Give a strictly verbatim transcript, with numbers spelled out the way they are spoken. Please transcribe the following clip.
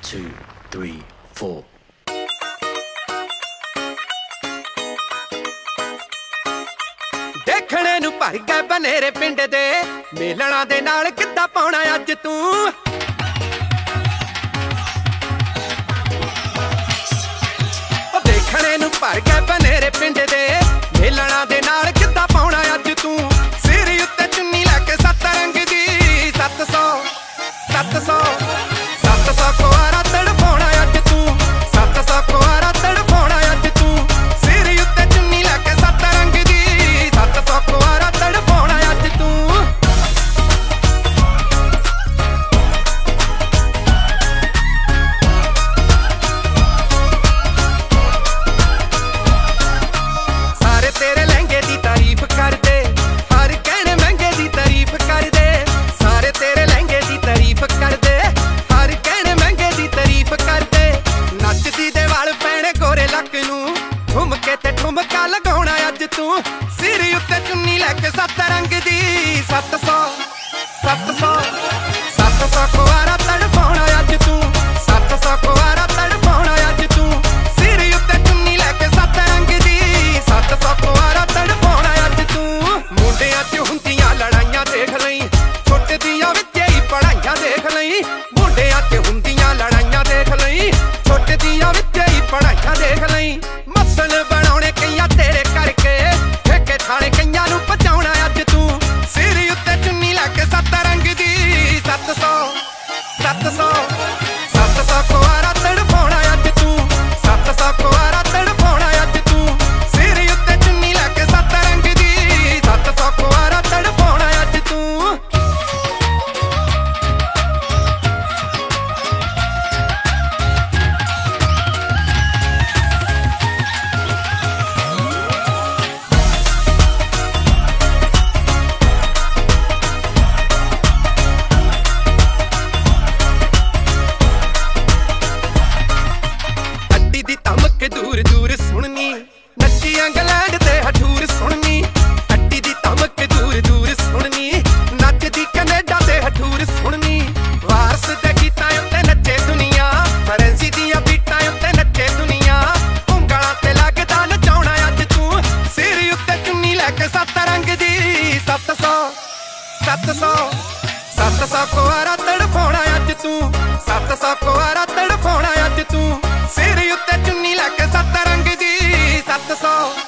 two, three, four. ਦੇਖਣੇ ਨੂੰ ਭਰ ਗਏ ਬਨੇਰੇ ਪਿੰਡ ਦੇ ਮੇਲਣਾ ਦੇ ਨਾਲ ਕਿੱਦਾਂ ਪਾਉਣਾ ਅੱਜ ਤੂੰ ਉਹ ਦੇਖਣੇ ਨੂੰ ਭਰ ਗਏ ਬਨੇਰੇ ਪਿੰਡ ਦੇ ਮੇਲਣਾ ਦੇ ਨਾਲ ਕਿੱਦਾਂ ਪਾਉਣਾ ਅੱਜ ਤੂੰ ਸਿਰ ਉੱਤੇ ਚੁੰਨੀ ਲੈ ਕੇ ਸੱਤ ਰੰਗ ਦੀ ਸੱਤ ਸੌ ਸੱਤ ਸੌ ਸੱਤ ਸੌ ਕੁਆਰਾ ਤੜਫਾਉਣਾ ਅੱਜ ਤੂੰ ਸੱਤ ਸੌ ਕੁਆਰਾ ਤੜਫਾਉਣਾ ਅੱਜ ਤੂੰ ਸਿਰ ਉੱਤੇ ਚੁੰਨੀ ਲੈ ਕੇ ਸੱਤ ਰੰਗ ਦੀ ਸੱਤ ਸੌ ਕੁਆਰਾ ਤੜਫਾਉਣਾ ਅੱਜ ਤੂੰ ਸਾਰੇ ਤੇਰੇ ਲਹਿੰਗੇ ਦੀ ਤਾਰੀਫ ਕਰਦੇ ਹਰ ਕਹਿਣੇ ਮਹਿੰਗੇ ਦੀ ਤਾਰੀਫ ਕਰਦੇ ਸਾਰੇ ਤੇਰੇ ਲਹਿੰਗੇ ਦੀ ਤਾਰੀਫ ਕਰਦੇ ਹਰ ਕਹਿਣੇ ਮਹਿੰਗੇ ਦੀ ਤਾਰੀਫ ਕਰਦੇ ਨੱਚਦੀ ਦੇ ਵਾਲ ਪੈਣੇ ਗੋਰੇ ਲੱਕ ਨੂੰ ਘੁੰਮ ਕੇ ਤੇ ਠੁਮਕਾ ਲਗਾਉਣਾ ਅੱਜ ਤੂੰ ਸਿਰ ਉੱਤੇ ਚੁੰਨੀ ਲੈ ਕੇ ਸੱਤ ਰੰਗ ਦੀ ਸੱਤ ਸੌ ਸੱਤ ਸੌ ਸੱਤ ਸੌ ਕੁਆਰਾ ਤੜਫਾਉਣਾ ਅੱਜ ਤੂੰ ਸੱਤ ਸੌ ਕੁਆਰਾ ਤੜਫਾਉਣਾ ਅੱਜ ਤੂੰ ਸਿਰ ਉੱਤੇ ਚੁੰਨੀ ਲੈ ਕੇ ਸੱਤ ਰੰਗ ਦੀ ਸੱਤ ਸੌ ਕੁਆਰਾ ਤੜਫਾਉਣਾ ਅੱਜ ਤੂੰ ਮੁੰਡਿਆਂ 'ਚ ਹੁੰਦੀਆਂ ਲੜਾਈਆਂ ਦੇਖ ਲਈ ਛੋਟੇ ਦੀਆਂ ਵਿੱਚ ਹੀ ਪੜਾਈਆਂ ਦੇਖ ਲਈ ਮੁੰਡਿਆਂ 'ਚ ਹੁੰਦੀਆਂ ਲੜਾਈਆਂ ਦੇਖ ਲਈ ਛੋਟੇ ਦੀਆਂ ਵਿੱਚ ਹੀ ਪੜਾਈਆਂ ਦੇਖ ਲਈ ਮਸਲ ਬਣਾਉਣੇ ਕਈਆਂ ਤੇਰੇ ਕਰਕੇ ਠੇਕੇ ਥਾਣੇ ਕਈਆਂ ਨੂੰ ਪਹੁੰਚਾਉਣਾ ਅੱਜ ਤੂੰ ਸਿਰ ਉੱਤੇ ਚੁੰਨੀ ਲੈ ਕੇ ਸੱਤ ਰੰਗ ਦੀ ਸੱਤ ਸੌ ਸੱਤ ਸੌ ਸੱਤ ਸੌ ਕੁਆਰਾ ਤੜਫਾਉਣਾ ਅੱਜ ਤੂੰ ਸੱਤ ਸੌ ਕੁਆਰਾ ਤੜਫਾਉਣਾ ਅੱਜ ਤੂੰ ਸਿਰ ਉੱਤੇ ਚੁੰਨੀ ਲੈ ਕੇ ਸੱਤ ਰੰਗ ਦੀ ਸੱਤ ਸੌ ਕੁਆਰਾ ਤੜਫਾਉਣਾ ਅੱਜ ਤੂੰ ਅੱਡੀ ਦੀ ਧਮਕ ਦੂਰ ਦੂਰ ਸੁਣਨੀ ਨੱਚੀ ਇੰਗਲੈਂਡ ਤੇ ਹਠੂਰ ਸੁਣਨੀ ਅੱਡੀ ਦੀ ਧਮਕ ਦੂਰ ਦੂਰ ਸੁਣਨੀ ਨੱਚਦੀ ਕੈਨੇਡਾ ਤੇ ਹਠੂਰ ਸੁਣਨੀ ਵਾਰਸ ਦੇ ਗੀਤਾਂ ਉੱਤੇ ਨੱਚੇ ਦੁਨੀਆ ਫਰੈਂਸੀ ਦੀਆਂ ਬੀਟਾਂ ਉੱਤੇ ਨੱਚੇ ਦੁਨੀਆ ਉਂਗਲਾਂ ਤੇ ਲੱਗਦਾ ਨਚਾਉਣਾ ਅੱਜ ਤੂੰ ਸਿਰ ਉੱਤੇ ਚੁੰਨੀ ਲੈ ਕੇ ਸੱਤ ਰੰਗ ਦੀ ਸੱਤ ਸੌ ਸੱਤ ਸੌ ਸੱਤ ਸੌ ਕੁਆਰਾ ਤੜਫਾਉਣਾ ਅੱਜ ਤੂੰ ਸੱਤ ਸੌ ਕੁਆਰਾ ਤੜਫਾਉਣਾ ਅੱਜ ਤੂੰ ਸਿਰ ਉੱਤੇ ਚੁੰਨੀ ਲੈ ਕੇ ਸੱਤ ਰੰਗ ਦੀ ਸੱਤ ਸੌ